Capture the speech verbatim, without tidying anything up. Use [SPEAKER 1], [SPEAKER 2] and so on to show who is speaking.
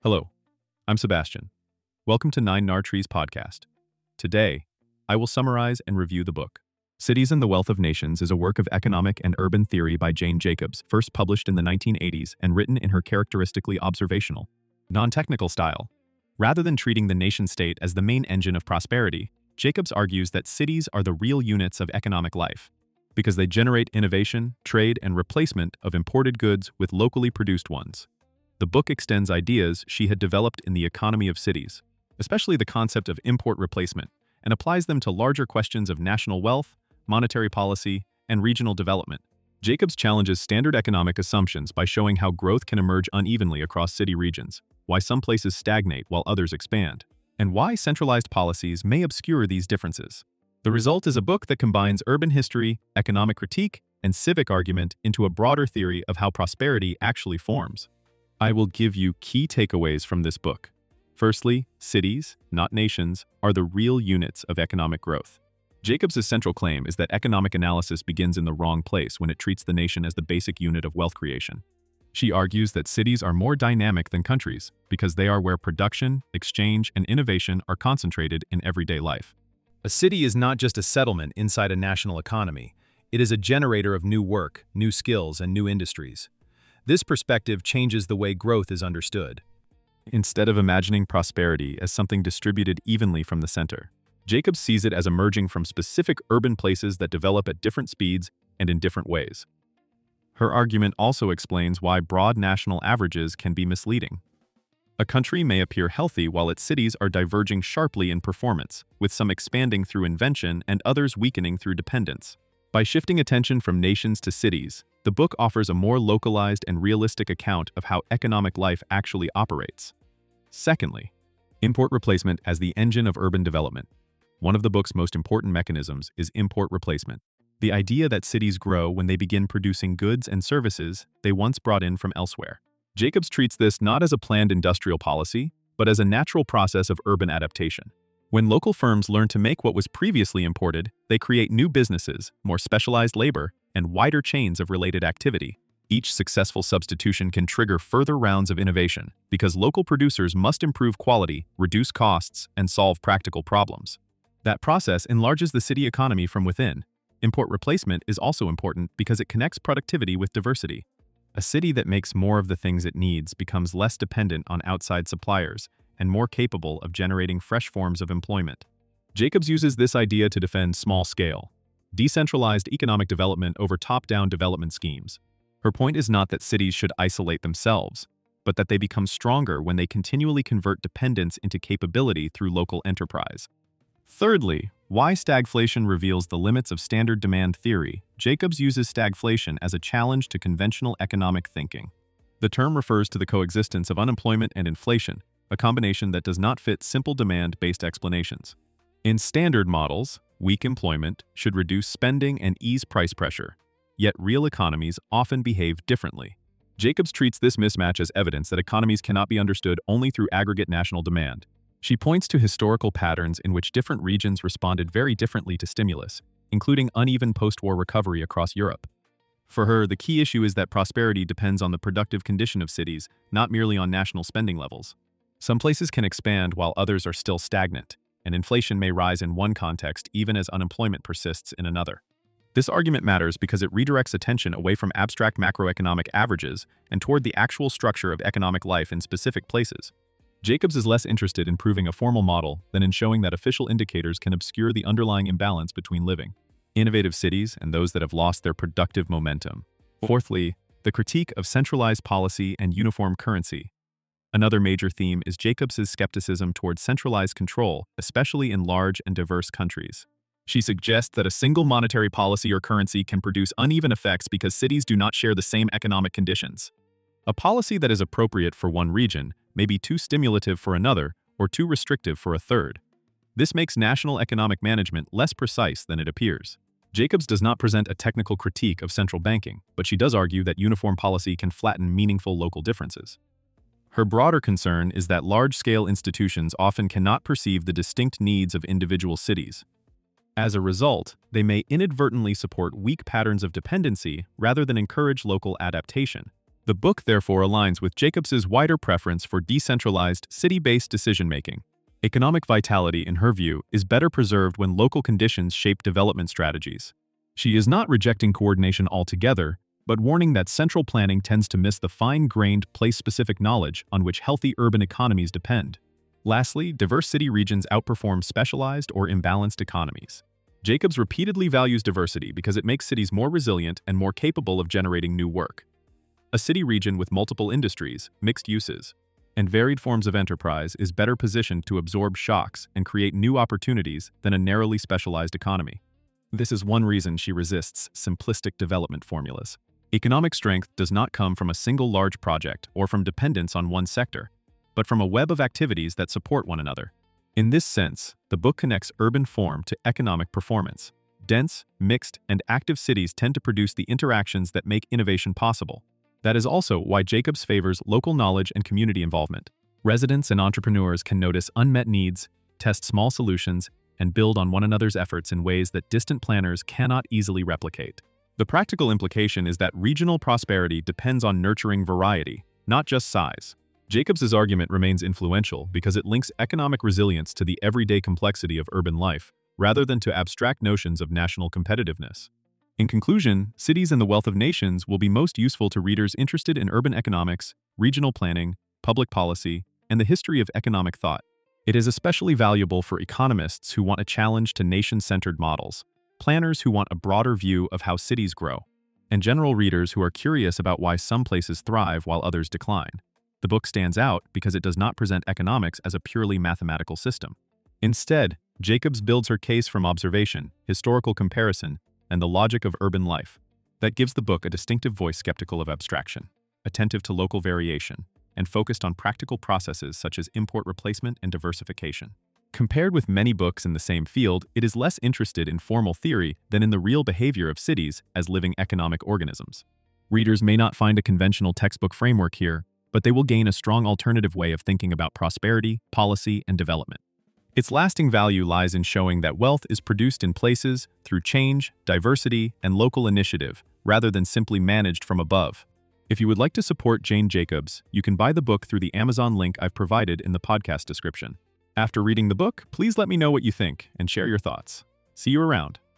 [SPEAKER 1] Hello, I'm Sebastian. Welcome to Nine Nar Trees podcast. Today, I will summarize and review the book. Cities and the Wealth of Nations is a work of economic and urban theory by Jane Jacobs, first published in the nineteen eighties and written in her characteristically observational, non-technical style. Rather than treating the nation-state as the main engine of prosperity, Jacobs argues that cities are the real units of economic life, because they generate innovation, trade, and replacement of imported goods with locally produced ones. The book extends ideas she had developed in the economy of cities, especially the concept of import replacement, and applies them to larger questions of national wealth, monetary policy, and regional development. Jacobs challenges standard economic assumptions by showing how growth can emerge unevenly across city regions, why some places stagnate while others expand, and why centralized policies may obscure these differences. The result is a book that combines urban history, economic critique, and civic argument into a broader theory of how prosperity actually forms. I will give you key takeaways from this book. Firstly, cities, not nations, are the real units of economic growth. Jacobs' central claim is that economic analysis begins in the wrong place when it treats the nation as the basic unit of wealth creation. She argues that cities are more dynamic than countries because they are where production, exchange, and innovation are concentrated in everyday life. A city is not just a settlement inside a national economy. It is a generator of new work, new skills, and new industries. This perspective changes the way growth is understood. Instead of imagining prosperity as something distributed evenly from the center, Jacobs sees it as emerging from specific urban places that develop at different speeds and in different ways. Her argument also explains why broad national averages can be misleading. A country may appear healthy while its cities are diverging sharply in performance, with some expanding through invention and others weakening through dependence. By shifting attention from nations to cities, the book offers a more localized and realistic account of how economic life actually operates. Secondly, import replacement as the engine of urban development. One of the book's most important mechanisms is import replacement, the idea that cities grow when they begin producing goods and services they once brought in from elsewhere. Jacobs treats this not as a planned industrial policy, but as a natural process of urban adaptation. When local firms learn to make what was previously imported, they create new businesses, more specialized labor, and wider chains of related activity. Each successful substitution can trigger further rounds of innovation because local producers must improve quality, reduce costs, and solve practical problems. That process enlarges the city economy from within. Import replacement is also important because it connects productivity with diversity. A city that makes more of the things it needs becomes less dependent on outside suppliers and more capable of generating fresh forms of employment. Jacobs uses this idea to defend small-scale, decentralized economic development over top-down development schemes. Her point is not that cities should isolate themselves, but that they become stronger when they continually convert dependence into capability through local enterprise. Thirdly, why stagflation reveals the limits of standard demand theory. Jacobs uses stagflation as a challenge to conventional economic thinking. The term refers to the coexistence of unemployment and inflation, a combination that does not fit simple demand-based explanations. In standard models, weak employment should reduce spending and ease price pressure, yet real economies often behave differently. Jacobs treats this mismatch as evidence that economies cannot be understood only through aggregate national demand. She points to historical patterns in which different regions responded very differently to stimulus, including uneven post-war recovery across Europe. For her, the key issue is that prosperity depends on the productive condition of cities, not merely on national spending levels. Some places can expand while others are still stagnant, and inflation may rise in one context even as unemployment persists in another. This argument matters because it redirects attention away from abstract macroeconomic averages and toward the actual structure of economic life in specific places. Jacobs is less interested in proving a formal model than in showing that official indicators can obscure the underlying imbalance between living, innovative cities and those that have lost their productive momentum. Fourthly, the critique of centralized policy and uniform currency. Another major theme is Jacobs' skepticism towards centralized control, especially in large and diverse countries. She suggests that a single monetary policy or currency can produce uneven effects because cities do not share the same economic conditions. A policy that is appropriate for one region may be too stimulative for another or too restrictive for a third. This makes national economic management less precise than it appears. Jacobs does not present a technical critique of central banking, but she does argue that uniform policy can flatten meaningful local differences. Her broader concern is that large-scale institutions often cannot perceive the distinct needs of individual cities. As a result, they may inadvertently support weak patterns of dependency rather than encourage local adaptation. The book therefore aligns with Jacobs's wider preference for decentralized, city-based decision-making. Economic vitality, in her view, is better preserved when local conditions shape development strategies. She is not rejecting coordination altogether, but warning that central planning tends to miss the fine-grained, place-specific knowledge on which healthy urban economies depend. Lastly, diverse city regions outperform specialized or imbalanced economies. Jacobs repeatedly values diversity because it makes cities more resilient and more capable of generating new work. A city region with multiple industries, mixed uses, and varied forms of enterprise is better positioned to absorb shocks and create new opportunities than a narrowly specialized economy. This is one reason she resists simplistic development formulas. Economic strength does not come from a single large project or from dependence on one sector, but from a web of activities that support one another. In this sense, the book connects urban form to economic performance. Dense, mixed, and active cities tend to produce the interactions that make innovation possible. That is also why Jacobs favors local knowledge and community involvement. Residents and entrepreneurs can notice unmet needs, test small solutions, and build on one another's efforts in ways that distant planners cannot easily replicate. The practical implication is that regional prosperity depends on nurturing variety, not just size. Jacobs's argument remains influential because it links economic resilience to the everyday complexity of urban life, rather than to abstract notions of national competitiveness. In conclusion, Cities and the Wealth of Nations will be most useful to readers interested in urban economics, regional planning, public policy, and the history of economic thought. It is especially valuable for economists who want a challenge to nation-centered models, planners who want a broader view of how cities grow, and general readers who are curious about why some places thrive while others decline. The book stands out because it does not present economics as a purely mathematical system. Instead, Jacobs builds her case from observation, historical comparison, and the logic of urban life. That gives the book a distinctive voice skeptical of abstraction, attentive to local variation, and focused on practical processes such as import replacement and diversification. Compared with many books in the same field, it is less interested in formal theory than in the real behavior of cities as living economic organisms. Readers may not find a conventional textbook framework here, but they will gain a strong alternative way of thinking about prosperity, policy, and development. Its lasting value lies in showing that wealth is produced in places through change, diversity, and local initiative, rather than simply managed from above. If you would like to support Jane Jacobs, you can buy the book through the Amazon link I've provided in the podcast description. After reading the book, please let me know what you think and share your thoughts. See you around.